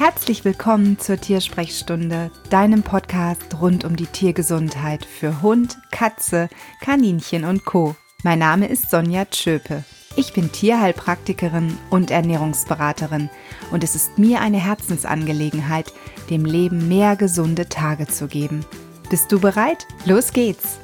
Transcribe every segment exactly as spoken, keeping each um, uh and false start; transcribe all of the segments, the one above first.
Herzlich willkommen zur Tiersprechstunde, deinem Podcast rund um die Tiergesundheit für Hund, Katze, Kaninchen und Co. Mein Name ist Sonja Tschöpe. Ich bin Tierheilpraktikerin und Ernährungsberaterin und es ist mir eine Herzensangelegenheit, dem Leben mehr gesunde Tage zu geben. Bist du bereit? Los geht's!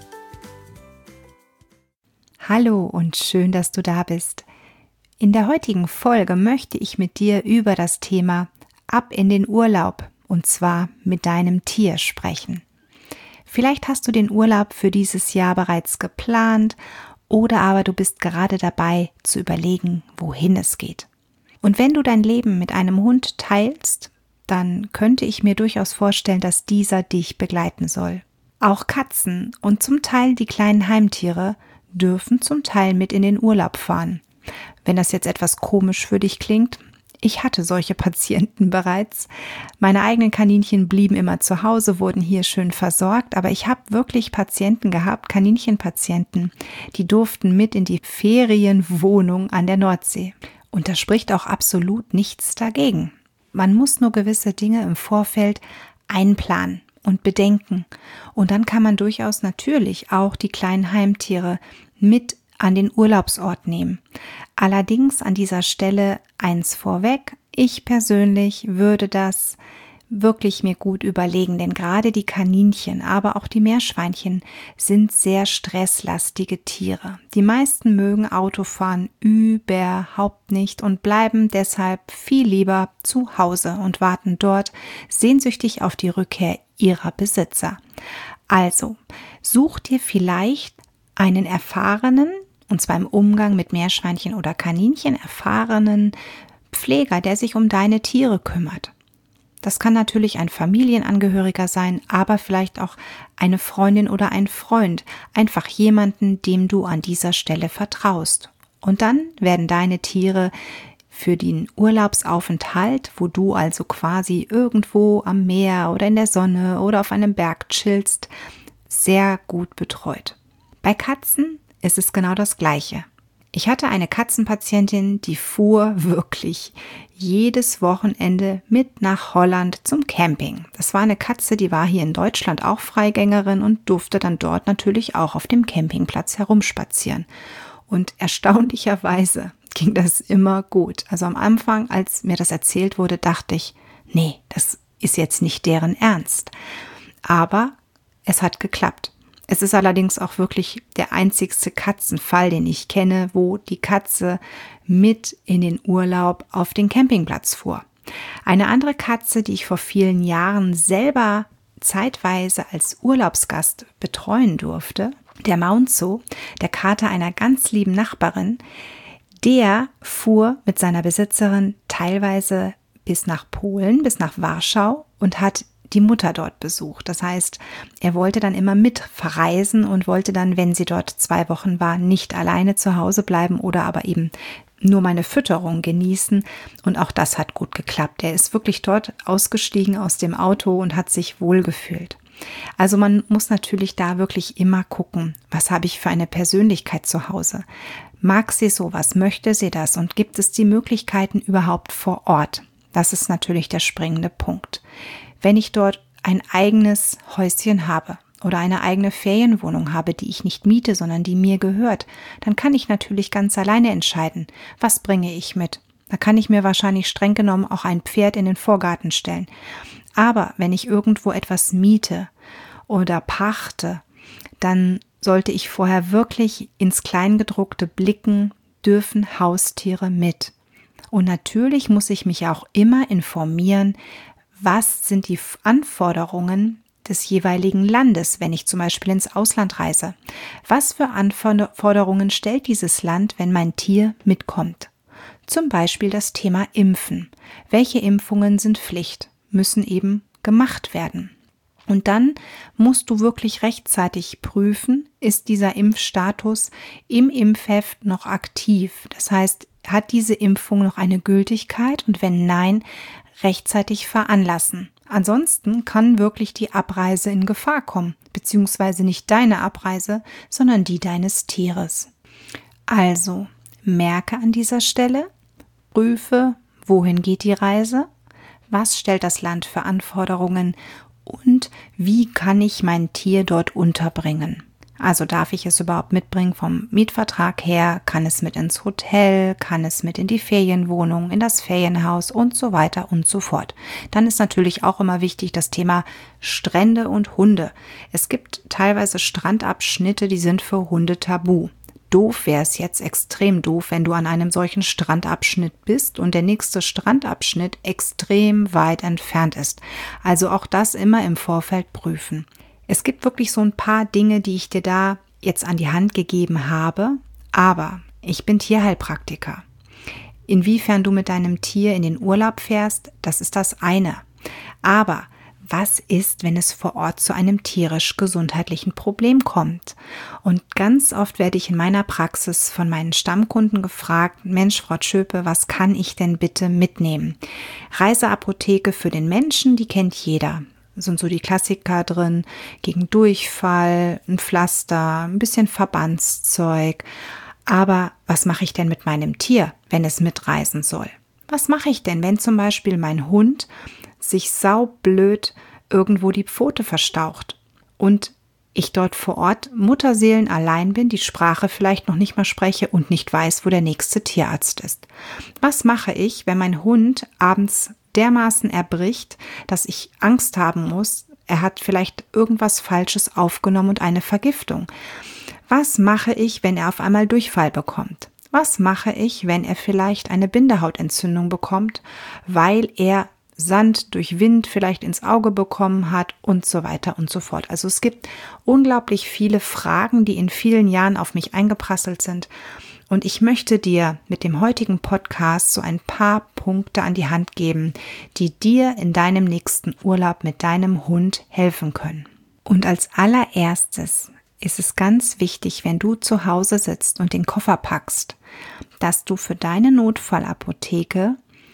Hallo und schön, dass du da bist. In der heutigen Folge möchte ich mit dir über das Thema Ab in den Urlaub und zwar mit deinem Tier sprechen. Vielleicht hast du den Urlaub für dieses Jahr bereits geplant oder aber du bist gerade dabei zu überlegen, wohin es geht. Und wenn du dein Leben mit einem Hund teilst, dann könnte ich mir durchaus vorstellen, dass dieser dich begleiten soll. Auch Katzen und zum Teil die kleinen Heimtiere dürfen zum Teil mit in den Urlaub fahren. Wenn das jetzt etwas komisch für dich klingt, ich hatte solche Patienten bereits. Meine eigenen Kaninchen blieben immer zu Hause, wurden hier schön versorgt, aber ich habe wirklich Patienten gehabt, Kaninchenpatienten, die durften mit in die Ferienwohnung an der Nordsee. Und da spricht auch absolut nichts dagegen. Man muss nur gewisse Dinge im Vorfeld einplanen und bedenken. Und dann kann man durchaus natürlich auch die kleinen Heimtiere mit an den Urlaubsort nehmen. Allerdings an dieser Stelle eins vorweg. Ich persönlich würde das wirklich mir gut überlegen, denn gerade die Kaninchen, aber auch die Meerschweinchen sind sehr stresslastige Tiere. Die meisten mögen Autofahren überhaupt nicht und bleiben deshalb viel lieber zu Hause und warten dort sehnsüchtig auf die Rückkehr ihrer Besitzer. Also, such dir vielleicht einen erfahrenen, und zwar im Umgang mit Meerschweinchen oder Kaninchen, erfahrenen Pfleger, der sich um deine Tiere kümmert. Das kann natürlich ein Familienangehöriger sein, aber vielleicht auch eine Freundin oder ein Freund, einfach jemanden, dem du an dieser Stelle vertraust. Und dann werden deine Tiere für den Urlaubsaufenthalt, wo du also quasi irgendwo am Meer oder in der Sonne oder auf einem Berg chillst, sehr gut betreut. Bei Katzen ist es genau das Gleiche. Ich hatte eine Katzenpatientin, die fuhr wirklich jedes Wochenende mit nach Holland zum Camping. Das war eine Katze, die war hier in Deutschland auch Freigängerin und durfte dann dort natürlich auch auf dem Campingplatz herumspazieren. Und erstaunlicherweise ging das immer gut. Also am Anfang, als mir das erzählt wurde, dachte ich, nee, das ist jetzt nicht deren Ernst. Aber es hat geklappt. Es ist allerdings auch wirklich der einzigste Katzenfall, den ich kenne, wo die Katze mit in den Urlaub auf den Campingplatz fuhr. Eine andere Katze, die ich vor vielen Jahren selber zeitweise als Urlaubsgast betreuen durfte, der Maunzo, der Kater einer ganz lieben Nachbarin, der fuhr mit seiner Besitzerin teilweise bis nach Polen, bis nach Warschau und hat die Mutter dort besucht. Das heißt, er wollte dann immer mit verreisen und wollte dann, wenn sie dort zwei Wochen war, nicht alleine zu Hause bleiben oder aber eben nur meine Fütterung genießen. Und auch das hat gut geklappt. Er ist wirklich dort ausgestiegen aus dem Auto und hat sich wohlgefühlt. Also man muss natürlich da wirklich immer gucken, was habe ich für eine Persönlichkeit zu Hause? Mag sie sowas? Möchte sie das? Und gibt es die Möglichkeiten überhaupt vor Ort? Das ist natürlich der springende Punkt. Wenn ich dort ein eigenes Häuschen habe oder eine eigene Ferienwohnung habe, die ich nicht miete, sondern die mir gehört, dann kann ich natürlich ganz alleine entscheiden, was bringe ich mit. Da kann ich mir wahrscheinlich streng genommen auch ein Pferd in den Vorgarten stellen. Aber wenn ich irgendwo etwas miete oder pachte, dann sollte ich vorher wirklich ins Kleingedruckte blicken, dürfen Haustiere mit. Und natürlich muss ich mich auch immer informieren, was sind die Anforderungen des jeweiligen Landes, wenn ich zum Beispiel ins Ausland reise? Was für Anforderungen stellt dieses Land, wenn mein Tier mitkommt? Zum Beispiel das Thema Impfen. Welche Impfungen sind Pflicht, müssen eben gemacht werden? Und dann musst du wirklich rechtzeitig prüfen, ist dieser Impfstatus im Impfheft noch aktiv? Das heißt, hat diese Impfung noch eine Gültigkeit? Und wenn nein, rechtzeitig veranlassen. Ansonsten kann wirklich die Abreise in Gefahr kommen, beziehungsweise nicht deine Abreise, sondern die deines Tieres. Also, merke an dieser Stelle, prüfe, wohin geht die Reise, Was stellt das Land für Anforderungen und wie kann ich mein Tier dort unterbringen? Also darf ich es überhaupt mitbringen vom Mietvertrag her? Kann es mit ins Hotel? Kann es mit in die Ferienwohnung, in das Ferienhaus und so weiter und so fort? Dann ist natürlich auch immer wichtig das Thema Strände und Hunde. Es gibt teilweise Strandabschnitte, die sind für Hunde tabu. Doof wäre es jetzt, extrem doof, wenn du an einem solchen Strandabschnitt bist und der nächste Strandabschnitt extrem weit entfernt ist. Also auch das immer im Vorfeld prüfen. Es gibt wirklich so ein paar Dinge, die ich dir da jetzt an die Hand gegeben habe, aber ich bin Tierheilpraktiker. Inwiefern du mit deinem Tier in den Urlaub fährst, das ist das eine. Aber was ist, wenn es vor Ort zu einem tierisch-gesundheitlichen Problem kommt? Und ganz oft werde ich in meiner Praxis von meinen Stammkunden gefragt, Mensch, Frau Tschöpe, was kann ich denn bitte mitnehmen? Reiseapotheke für den Menschen, die kennt jeder. Sind so die Klassiker drin, gegen Durchfall, ein Pflaster, ein bisschen Verbandszeug. Aber was mache ich denn mit meinem Tier, wenn es mitreisen soll? Was mache ich denn, wenn zum Beispiel mein Hund sich saublöd irgendwo die Pfote verstaucht und ich dort vor Ort Mutterseelen allein bin, die Sprache vielleicht noch nicht mal spreche und nicht weiß, wo der nächste Tierarzt ist? Was mache ich, wenn mein Hund abends dermaßen erbricht, dass ich Angst haben muss, er hat vielleicht irgendwas Falsches aufgenommen und eine Vergiftung? Was mache ich, wenn er auf einmal Durchfall bekommt? Was mache ich, wenn er vielleicht eine Bindehautentzündung bekommt, weil er Sand durch Wind vielleicht ins Auge bekommen hat und so weiter und so fort? Also es gibt unglaublich viele Fragen, die in vielen Jahren auf mich eingeprasselt sind. Und ich möchte dir mit dem heutigen Podcast so ein paar Punkte an die Hand geben, die dir in deinem nächsten Urlaub mit deinem Hund helfen können. Und als allererstes ist es ganz wichtig, wenn du zu Hause sitzt und den Koffer packst, dass du für deine Notfallapotheke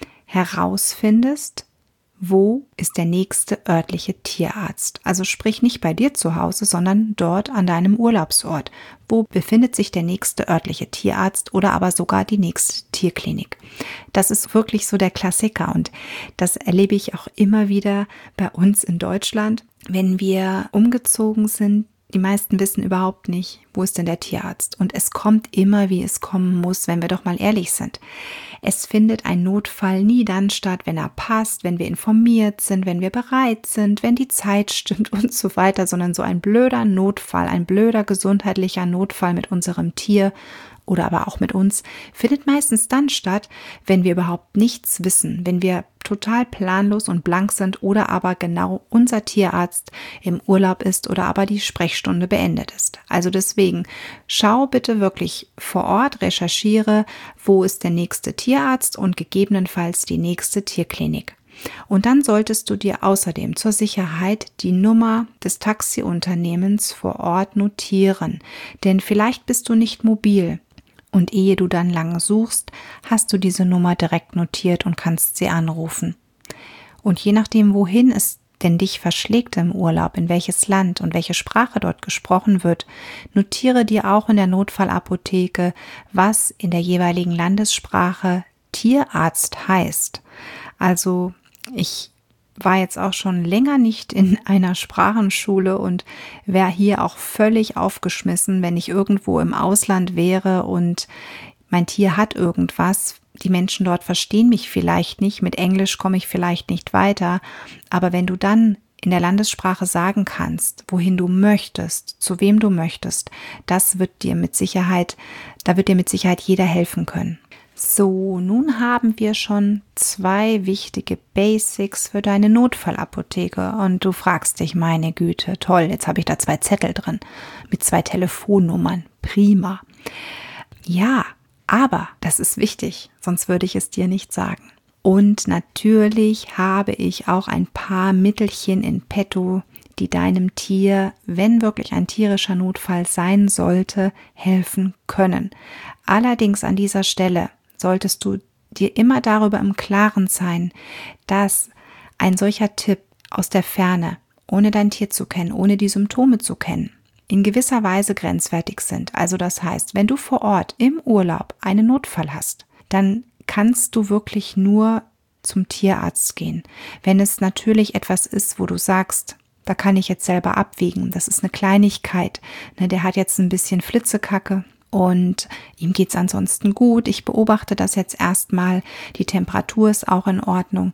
herausfindest, wo ist der nächste örtliche Tierarzt? Also sprich nicht bei dir zu Hause, sondern dort an deinem Urlaubsort. Wo befindet sich der nächste örtliche Tierarzt oder aber sogar die nächste Tierklinik? Das ist wirklich so der Klassiker und das erlebe ich auch immer wieder bei uns in Deutschland, wenn wir umgezogen sind. Die meisten wissen überhaupt nicht, wo ist denn der Tierarzt? Und es kommt immer, wie es kommen muss, wenn wir doch mal ehrlich sind. Es findet ein Notfall nie dann statt, wenn er passt, wenn wir informiert sind, wenn wir bereit sind, wenn die Zeit stimmt und so weiter, sondern so ein blöder Notfall, ein blöder gesundheitlicher Notfall mit unserem Tier oder aber auch mit uns, findet meistens dann statt, wenn wir überhaupt nichts wissen, wenn wir total planlos und blank sind oder aber genau unser Tierarzt im Urlaub ist oder aber die Sprechstunde beendet ist. Also deswegen, schau bitte wirklich vor Ort, recherchiere, wo ist der nächste Tierarzt und gegebenenfalls die nächste Tierklinik. Und dann solltest du dir außerdem zur Sicherheit die Nummer des Taxiunternehmens vor Ort notieren, denn vielleicht bist du nicht mobil. Und ehe du dann lange suchst, hast du diese Nummer direkt notiert und kannst sie anrufen. Und je nachdem, wohin es denn dich verschlägt im Urlaub, in welches Land und welche Sprache dort gesprochen wird, notiere dir auch in der Notfallapotheke, was in der jeweiligen Landessprache Tierarzt heißt. Also ich war jetzt auch schon länger nicht in einer Sprachenschule und wäre hier auch völlig aufgeschmissen, wenn ich irgendwo im Ausland wäre und mein Tier hat irgendwas. Die Menschen dort verstehen mich vielleicht nicht, mit Englisch komme ich vielleicht nicht weiter, aber wenn du dann in der Landessprache sagen kannst, wohin du möchtest, zu wem du möchtest, das wird dir mit Sicherheit, da wird dir mit Sicherheit jeder helfen können. So, nun haben wir schon zwei wichtige Basics für deine Notfallapotheke und du fragst dich, meine Güte, toll, jetzt habe ich da zwei Zettel drin mit zwei Telefonnummern, prima. Ja, aber das ist wichtig, sonst würde ich es dir nicht sagen. Und natürlich habe ich auch ein paar Mittelchen in petto, die deinem Tier, wenn wirklich ein tierischer Notfall sein sollte, helfen können. Allerdings an dieser Stelle solltest du dir immer darüber im Klaren sein, dass ein solcher Tipp aus der Ferne, ohne dein Tier zu kennen, ohne die Symptome zu kennen, in gewisser Weise grenzwertig sind. Also das heißt, wenn du vor Ort im Urlaub einen Notfall hast, dann kannst du wirklich nur zum Tierarzt gehen. Wenn es natürlich etwas ist, wo du sagst, da kann ich jetzt selber abwägen, das ist eine Kleinigkeit, ne, der hat jetzt ein bisschen Flitzekacke und ihm geht's ansonsten gut, ich beobachte das jetzt erstmal, die Temperatur ist auch in Ordnung,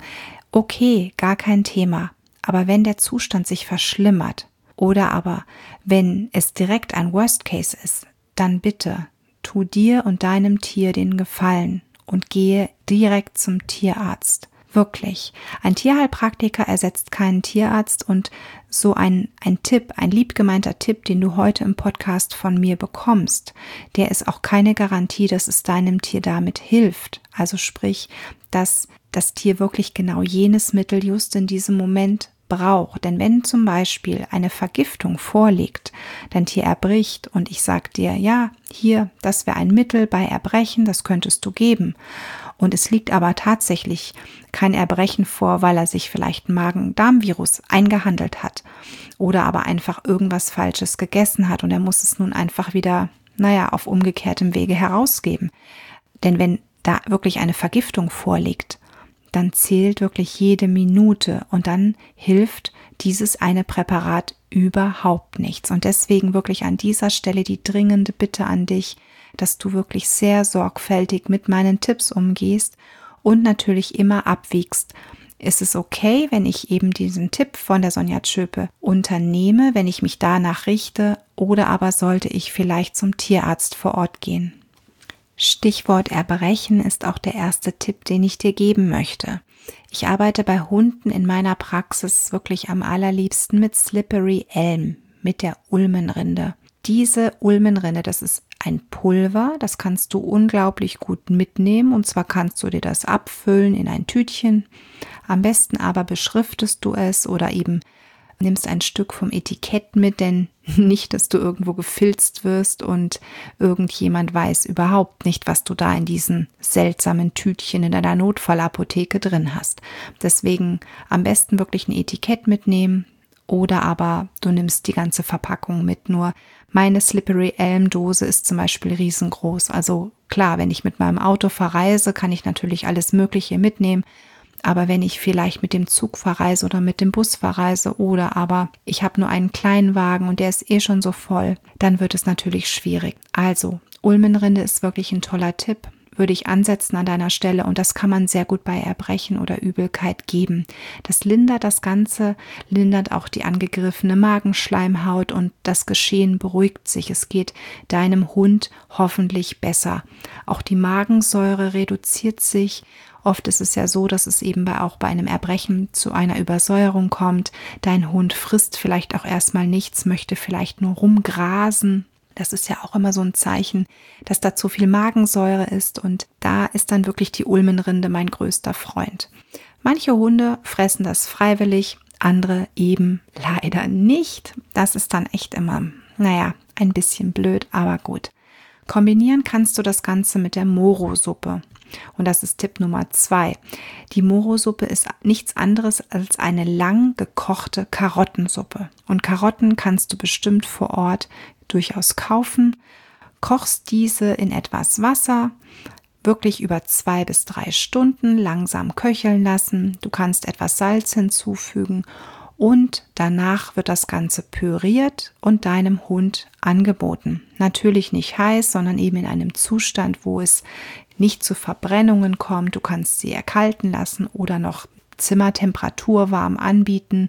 okay, gar kein Thema. Aber wenn der Zustand sich verschlimmert oder aber wenn es direkt ein Worst Case ist, dann bitte tu dir und deinem Tier den Gefallen und gehe direkt zum Tierarzt. Wirklich. Ein Tierheilpraktiker ersetzt keinen Tierarzt und so ein, ein Tipp, ein liebgemeinter Tipp, den du heute im Podcast von mir bekommst, der ist auch keine Garantie, dass es deinem Tier damit hilft. Also sprich, dass das Tier wirklich genau jenes Mittel just in diesem Moment braucht. Denn wenn zum Beispiel eine Vergiftung vorliegt, dein Tier erbricht und ich sage dir, ja, hier, das wäre ein Mittel bei Erbrechen, das könntest du geben. Und es liegt aber tatsächlich kein Erbrechen vor, weil er sich vielleicht ein Magen-Darm-Virus eingehandelt hat oder aber einfach irgendwas Falsches gegessen hat und er muss es nun einfach wieder, naja, auf umgekehrtem Wege herausgeben. Denn wenn da wirklich eine Vergiftung vorliegt, dann zählt wirklich jede Minute und dann hilft dieses eine Präparat überhaupt nichts. Und deswegen wirklich an dieser Stelle die dringende Bitte an dich, dass du wirklich sehr sorgfältig mit meinen Tipps umgehst und natürlich immer abwiegst. Ist es okay, wenn ich eben diesen Tipp von der Sonja Tschöpe unternehme, wenn ich mich danach richte, oder aber sollte ich vielleicht zum Tierarzt vor Ort gehen? Stichwort Erbrechen ist auch der erste Tipp, den ich dir geben möchte. Ich arbeite bei Hunden in meiner Praxis wirklich am allerliebsten mit Slippery Elm, mit der Ulmenrinde. Diese Ulmenrinde, das ist ein Pulver, das kannst du unglaublich gut mitnehmen und zwar kannst du dir das abfüllen in ein Tütchen. Am besten aber beschriftest du es oder eben nimmst ein Stück vom Etikett mit, denn nicht, dass du irgendwo gefilzt wirst und irgendjemand weiß überhaupt nicht, was du da in diesen seltsamen Tütchen in deiner Notfallapotheke drin hast. Deswegen am besten wirklich ein Etikett mitnehmen oder aber du nimmst die ganze Verpackung mit. Nur meine Slippery Elm Dose ist zum Beispiel riesengroß. Also klar, wenn ich mit meinem Auto verreise, kann ich natürlich alles Mögliche mitnehmen. Aber wenn ich vielleicht mit dem Zug verreise oder mit dem Bus verreise oder aber ich habe nur einen kleinen Wagen und der ist eh schon so voll, dann wird es natürlich schwierig. Also Ulmenrinde ist wirklich ein toller Tipp, würde ich ansetzen an deiner Stelle und das kann man sehr gut bei Erbrechen oder Übelkeit geben. Das lindert das Ganze, lindert auch die angegriffene Magenschleimhaut und das Geschehen beruhigt sich. Es geht deinem Hund hoffentlich besser. Auch die Magensäure reduziert sich. Oft ist es ja so, dass es eben bei, auch bei einem Erbrechen zu einer Übersäuerung kommt. Dein Hund frisst vielleicht auch erstmal nichts, möchte vielleicht nur rumgrasen. Das ist ja auch immer so ein Zeichen, dass da zu viel Magensäure ist und da ist dann wirklich die Ulmenrinde mein größter Freund. Manche Hunde fressen das freiwillig, andere eben leider nicht. Das ist dann echt immer, naja, ein bisschen blöd, aber gut. Kombinieren kannst du das Ganze mit der Moro-Suppe. Und das ist Tipp Nummer zwei. Die Moro-Suppe ist nichts anderes als eine lang gekochte Karottensuppe. Und Karotten kannst du bestimmt vor Ort durchaus kaufen. Kochst diese in etwas Wasser, wirklich über zwei bis drei Stunden langsam köcheln lassen. Du kannst etwas Salz hinzufügen und danach wird das Ganze püriert und deinem Hund angeboten. Natürlich nicht heiß, sondern eben in einem Zustand, wo es nicht zu Verbrennungen kommt. Du kannst sie erkalten lassen oder noch Zimmertemperatur warm anbieten.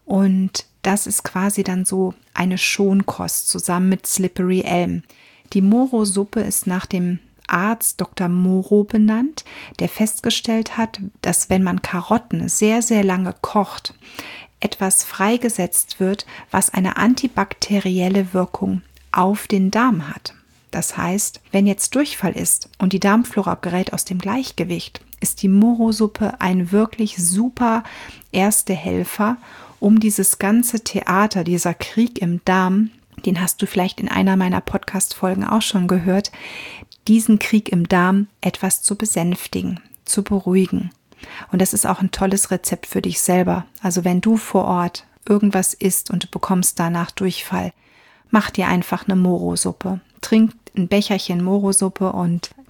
Und das ist quasi dann so eine Schonkost zusammen mit Slippery Elm. Die Moro-Suppe ist nach dem Arzt Doktor Moro benannt, der festgestellt hat, dass wenn man Karotten sehr, sehr lange kocht, etwas freigesetzt wird, was eine antibakterielle Wirkung auf den Darm hat. Das heißt, wenn jetzt Durchfall ist und die Darmflora gerät aus dem Gleichgewicht, ist die Moro-Suppe ein wirklich super erster Helfer, um dieses ganze Theater, dieser Krieg im Darm, den hast du vielleicht in einer meiner Podcast-Folgen auch schon gehört, diesen Krieg im Darm etwas zu besänftigen, zu beruhigen. Und das ist auch ein tolles Rezept für dich selber. Also wenn du vor Ort irgendwas isst und du bekommst danach Durchfall, mach dir einfach eine Moro-Suppe. Trink ein Becherchen Moro-Suppe und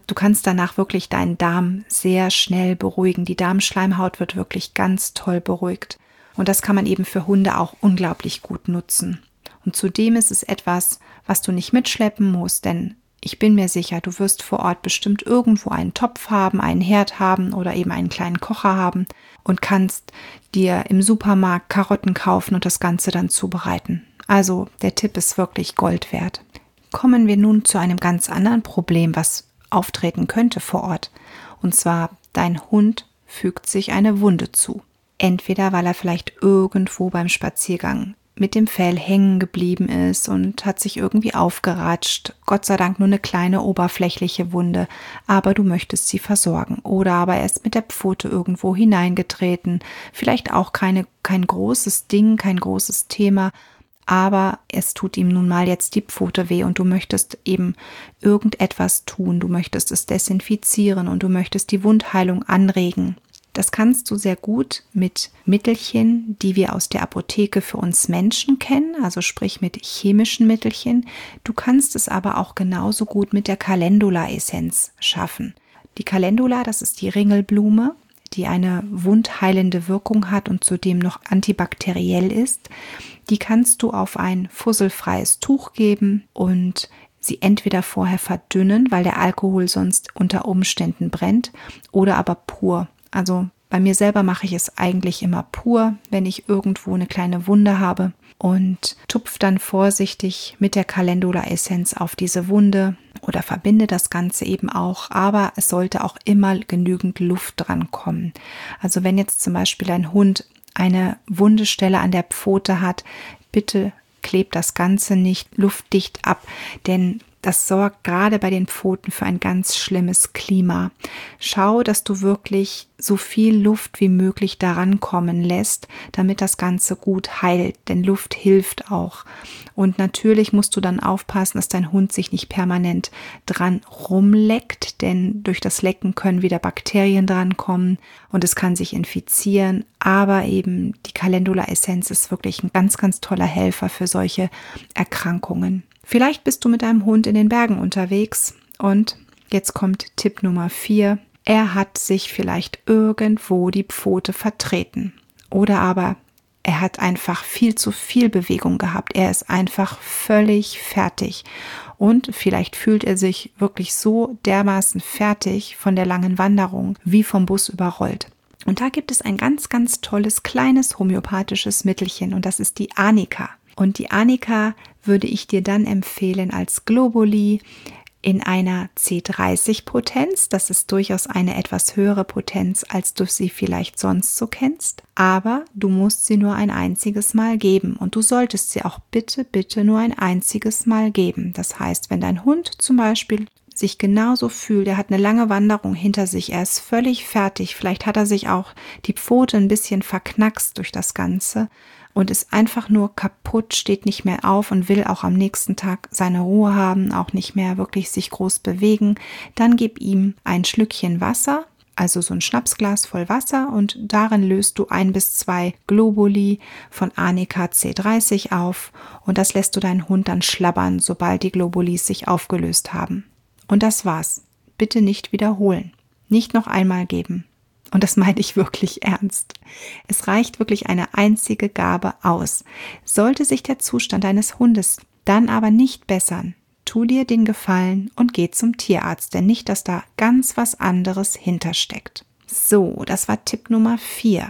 du kannst danach wirklich deinen Darm sehr schnell beruhigen. Die Darmschleimhaut wird wirklich ganz toll beruhigt. Und das kann man eben für Hunde auch unglaublich gut nutzen. Und zudem ist es etwas, was du nicht mitschleppen musst, denn ich bin mir sicher, du wirst vor Ort bestimmt irgendwo einen Topf haben, einen Herd haben oder eben einen kleinen Kocher haben und kannst dir im Supermarkt Karotten kaufen und das Ganze dann zubereiten. Also der Tipp ist wirklich Gold wert. Kommen wir nun zu einem ganz anderen Problem, was auftreten könnte vor Ort. Und zwar, dein Hund fügt sich eine Wunde zu. Entweder weil er vielleicht irgendwo beim Spaziergang mit dem Fell hängen geblieben ist und hat sich irgendwie aufgeratscht. Gott sei Dank nur eine kleine oberflächliche Wunde, aber du möchtest sie versorgen. Oder aber er ist mit der Pfote irgendwo hineingetreten. Vielleicht auch keine, kein großes Ding, kein großes Thema, aber es tut ihm nun mal jetzt die Pfote weh und du möchtest eben irgendetwas tun. Du möchtest es desinfizieren und du möchtest die Wundheilung anregen. Das kannst du sehr gut mit Mittelchen, die wir aus der Apotheke für uns Menschen kennen, also sprich mit chemischen Mittelchen. Du kannst es aber auch genauso gut mit der Calendula-Essenz schaffen. Die Calendula, das ist die Ringelblume, die eine wundheilende Wirkung hat und zudem noch antibakteriell ist. Die kannst du auf ein fusselfreies Tuch geben und sie entweder vorher verdünnen, weil der Alkohol sonst unter Umständen brennt, oder aber pur. Also bei mir selber mache ich es eigentlich immer pur, wenn ich irgendwo eine kleine Wunde habe, und tupfe dann vorsichtig mit der Calendula-Essenz auf diese Wunde oder verbinde das Ganze eben auch, aber es sollte auch immer genügend Luft dran kommen. Also wenn jetzt zum Beispiel ein Hund eine Wundestelle an der Pfote hat, bitte klebt das Ganze nicht luftdicht ab, denn das sorgt gerade bei den Pfoten für ein ganz schlimmes Klima. Schau, dass du wirklich so viel Luft wie möglich daran kommen lässt, damit das Ganze gut heilt, denn Luft hilft auch. Und natürlich musst du dann aufpassen, dass dein Hund sich nicht permanent dran rumleckt, denn durch das Lecken können wieder Bakterien dran kommen und es kann sich infizieren. Aber eben die Calendula-Essenz ist wirklich ein ganz, ganz toller Helfer für solche Erkrankungen. Vielleicht bist du mit deinem Hund in den Bergen unterwegs und jetzt kommt Tipp Nummer vier. Er hat sich vielleicht irgendwo die Pfote vertreten oder aber er hat einfach viel zu viel Bewegung gehabt. Er ist einfach völlig fertig und vielleicht fühlt er sich wirklich so dermaßen fertig von der langen Wanderung wie vom Bus überrollt. Und da gibt es ein ganz, ganz tolles kleines homöopathisches Mittelchen und das ist die Arnika. Und die Arnika würde ich dir dann empfehlen als Globuli in einer C dreißig Potenz. Das ist durchaus eine etwas höhere Potenz, als du sie vielleicht sonst so kennst. Aber du musst sie nur ein einziges Mal geben. Und du solltest sie auch bitte, bitte nur ein einziges Mal geben. Das heißt, wenn dein Hund zum Beispiel sich genauso fühlt, er hat eine lange Wanderung hinter sich, er ist völlig fertig, vielleicht hat er sich auch die Pfote ein bisschen verknackst durch das Ganze und ist einfach nur kaputt, steht nicht mehr auf und will auch am nächsten Tag seine Ruhe haben, auch nicht mehr wirklich sich groß bewegen, dann gib ihm ein Schlückchen Wasser, also so ein Schnapsglas voll Wasser, und darin löst du ein bis zwei Globuli von Arnika C dreißig auf und das lässt du deinen Hund dann schlabbern, sobald die Globulis sich aufgelöst haben. Und das war's. Bitte nicht wiederholen. Nicht noch einmal geben. Und das meine ich wirklich ernst. Es reicht wirklich eine einzige Gabe aus. Sollte sich der Zustand deines Hundes dann aber nicht bessern, tu dir den Gefallen und geh zum Tierarzt, denn nicht, dass da ganz was anderes hintersteckt. So, das war Tipp Nummer vier.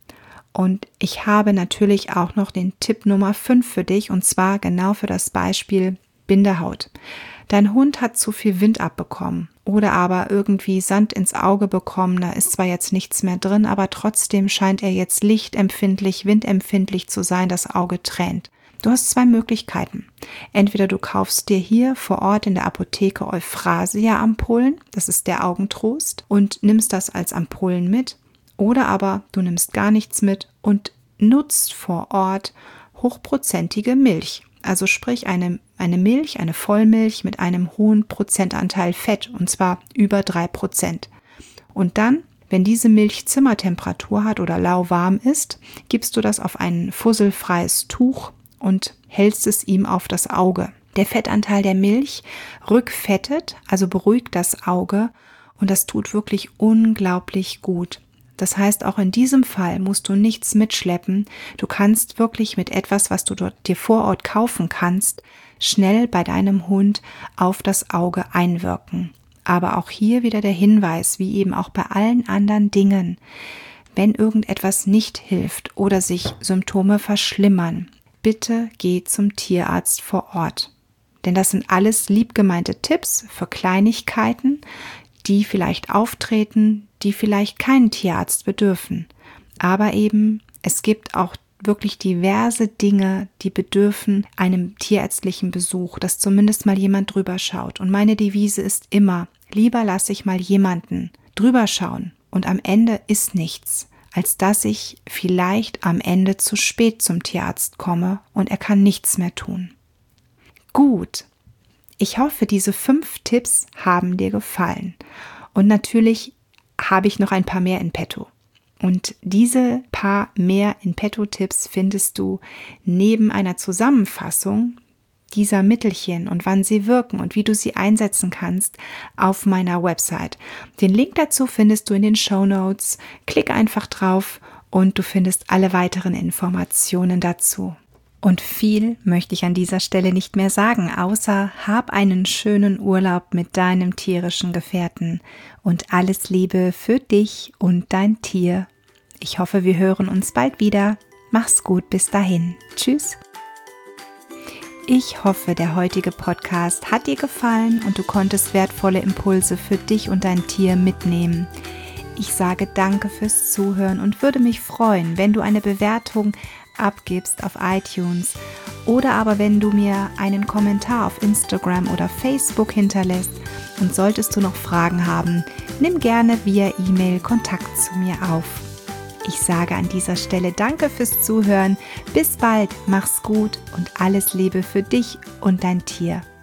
Und ich habe natürlich auch noch den Tipp Nummer fünf für dich, und zwar genau für das Beispiel Bindehaut. Dein Hund hat zu viel Wind abbekommen oder aber irgendwie Sand ins Auge bekommen, da ist zwar jetzt nichts mehr drin, aber trotzdem scheint er jetzt lichtempfindlich, windempfindlich zu sein, das Auge tränt. Du hast zwei Möglichkeiten. Entweder du kaufst dir hier vor Ort in der Apotheke Euphrasia-Ampullen, das ist der Augentrost, und nimmst das als Ampullen mit, oder aber du nimmst gar nichts mit und nutzt vor Ort hochprozentige Milch. Also sprich eine, eine Milch, eine Vollmilch mit einem hohen Prozentanteil Fett, und zwar über drei Prozent. Und dann, wenn diese Milch Zimmertemperatur hat oder lauwarm ist, gibst du das auf ein fusselfreies Tuch und hältst es ihm auf das Auge. Der Fettanteil der Milch rückfettet, also beruhigt das Auge und das tut wirklich unglaublich gut. Das heißt, auch in diesem Fall musst du nichts mitschleppen. Du kannst wirklich mit etwas, was du dort dir vor Ort kaufen kannst, schnell bei deinem Hund auf das Auge einwirken. Aber auch hier wieder der Hinweis, wie eben auch bei allen anderen Dingen, wenn irgendetwas nicht hilft oder sich Symptome verschlimmern, bitte geh zum Tierarzt vor Ort. Denn das sind alles liebgemeinte Tipps für Kleinigkeiten, die vielleicht auftreten, die vielleicht keinen Tierarzt bedürfen. Aber eben, es gibt auch wirklich diverse Dinge, die bedürfen einem tierärztlichen Besuch, dass zumindest mal jemand drüber schaut. Und meine Devise ist immer, lieber lasse ich mal jemanden drüber schauen und am Ende ist nichts, als dass ich vielleicht am Ende zu spät zum Tierarzt komme und er kann nichts mehr tun. Gut. Ich hoffe, diese fünf Tipps haben dir gefallen. Und natürlich habe ich noch ein paar mehr in petto. Und diese paar mehr in petto Tipps findest du neben einer Zusammenfassung dieser Mittelchen und wann sie wirken und wie du sie einsetzen kannst auf meiner Website. Den Link dazu findest du in den Shownotes. Klick einfach drauf und du findest alle weiteren Informationen dazu. Und viel möchte ich an dieser Stelle nicht mehr sagen, außer hab einen schönen Urlaub mit deinem tierischen Gefährten und alles Liebe für dich und dein Tier. Ich hoffe, wir hören uns bald wieder. Mach's gut, bis dahin. Tschüss. Ich hoffe, der heutige Podcast hat dir gefallen und du konntest wertvolle Impulse für dich und dein Tier mitnehmen. Ich sage danke fürs Zuhören und würde mich freuen, wenn du eine Bewertung abgibst auf iTunes oder aber wenn du mir einen Kommentar auf Instagram oder Facebook hinterlässt und solltest du noch Fragen haben, nimm gerne via E-Mail Kontakt zu mir auf. Ich sage an dieser Stelle danke fürs Zuhören, bis bald, mach's gut und alles Liebe für dich und dein Tier.